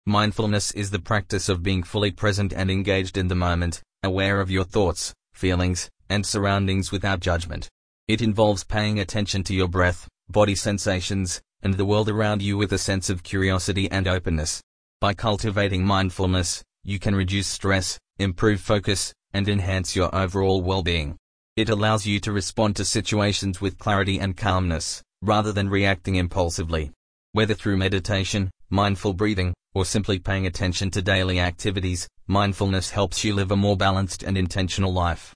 Mindfulness is the practice of being fully present and engaged in the moment, aware of your thoughts, feelings, and surroundings without judgment. It involves paying attention to your breath, body sensations, and the world around you with a sense of curiosity and openness. By cultivating mindfulness, you can reduce stress, improve focus, and enhance your overall well-being. It allows you to respond to situations with clarity and calmness, rather than reacting impulsively. Whether through meditation, mindful breathing, or simply paying attention to daily activities, mindfulness helps you live a more balanced and intentional life.